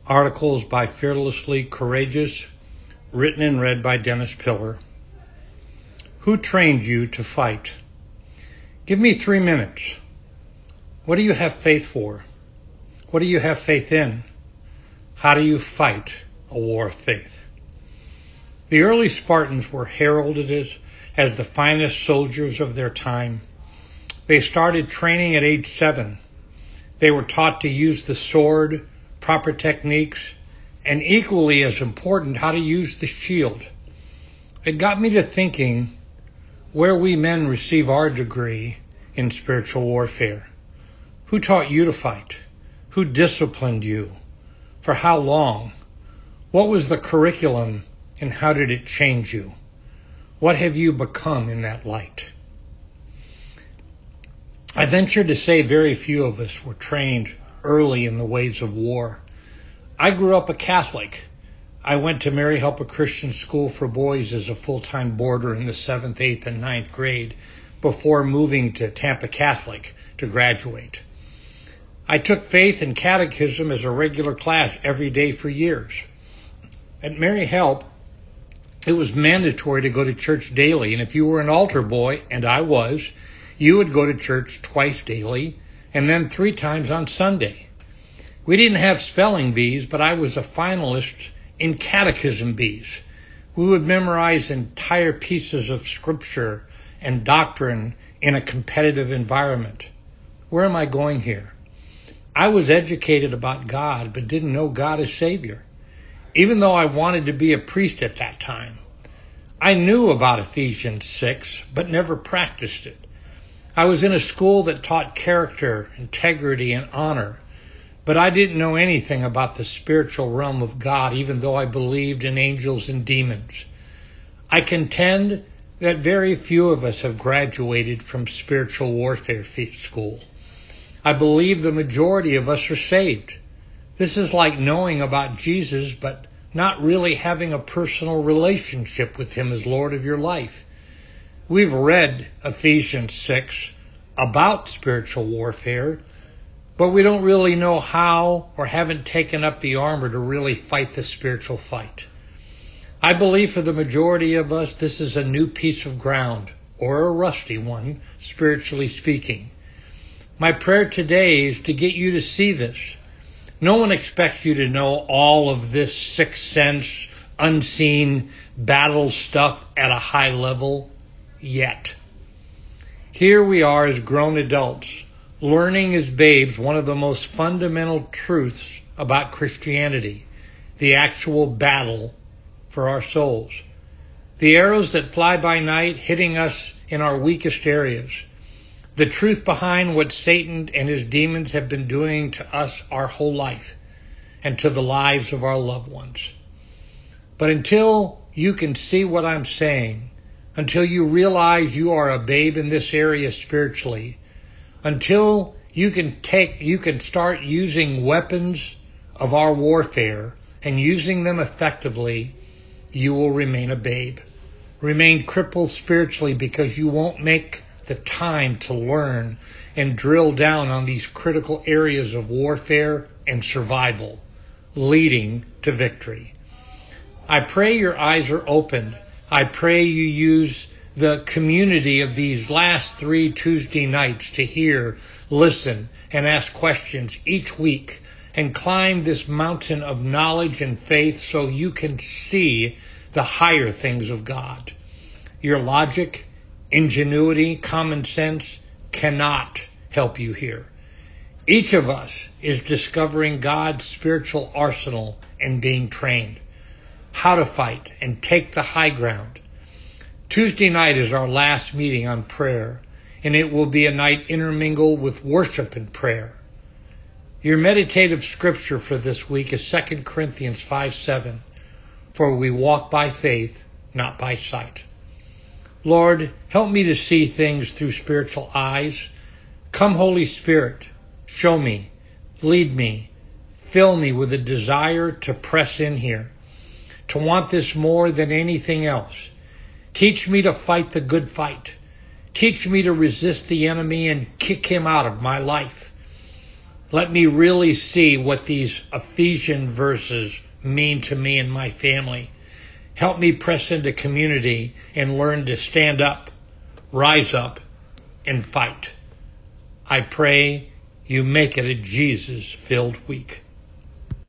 Articles by Fearlessly Courageous, written and read by Dennis Pillar. Who trained you to fight? Give me 3 minutes. What do you have faith for? What do you have faith in? How do you fight a war of faith? The early Spartans were heralded as the finest soldiers of their time. They started training at age 7. They were taught to use the sword, proper techniques, and equally as important, how to use the shield. It got me to thinking where we men receive our degree in spiritual warfare. Who taught you to fight? Who disciplined you? For how long? What was the curriculum and how did it change you? What have you become in that light? I venture to say very few of us were trained early in the ways of war. I grew up a Catholic. I went to Mary Help a Christian School for Boys as a full-time boarder in the 7th, 8th, and 9th grade before moving to Tampa Catholic to graduate. I took faith and catechism as a regular class every day for years. At Mary Help, it was mandatory to go to church daily, and if you were an altar boy, and I was, you would go to church twice daily and then 3 times on Sunday. We didn't have spelling bees, but I was a finalist in catechism bees. We would memorize entire pieces of scripture and doctrine in a competitive environment. Where am I going here? I was educated about God, but didn't know God as Savior, even though I wanted to be a priest at that time. I knew about Ephesians 6, but never practiced it. I was in a school that taught character, integrity, and honor, but I didn't know anything about the spiritual realm of God, even though I believed in angels and demons. I contend that very few of us have graduated from spiritual warfare school. I believe the majority of us are saved. This is like knowing about Jesus, but not really having a personal relationship with him as Lord of your life. We've read Ephesians 6 about spiritual warfare, but we don't really know how or haven't taken up the armor to really fight the spiritual fight. I believe for the majority of us, this is a new piece of ground, or a rusty one, spiritually speaking. My prayer today is to get you to see this. No one expects you to know all of this sixth sense, unseen battle stuff at a high level yet. Here we are as grown adults, learning as babes one of the most fundamental truths about Christianity, the actual battle for our souls. The arrows that fly by night hitting us in our weakest areas. The truth behind what Satan and his demons have been doing to us our whole life and to the lives of our loved ones. But until you can see what I'm saying, until you realize you are a babe in this area spiritually, until you can start using weapons of our warfare and using them effectively, you will remain a babe. Remain crippled spiritually because you won't make the time to learn and drill down on these critical areas of warfare and survival, leading to victory. I pray your eyes are opened. I pray you use the community of these last 3 Tuesday nights to hear, listen, and ask questions each week and climb this mountain of knowledge and faith so you can see the higher things of God. Your logic, ingenuity, common sense cannot help you here. Each of us is discovering God's spiritual arsenal and being trained how to fight and take the high ground. Tuesday night is our last meeting on prayer, and it will be a night intermingled with worship and prayer. Your meditative scripture for this week is 2 Corinthians 5:7, for we walk by faith, not by sight. Lord, help me to see things through spiritual eyes. Come, Holy Spirit, show me, lead me, fill me with a desire to press in here, to want this more than anything else. Teach me to fight the good fight. Teach me to resist the enemy and kick him out of my life. Let me really see what these Ephesian verses mean to me and my family. Help me press into community and learn to stand up, rise up, and fight. I pray you make it a Jesus-filled week.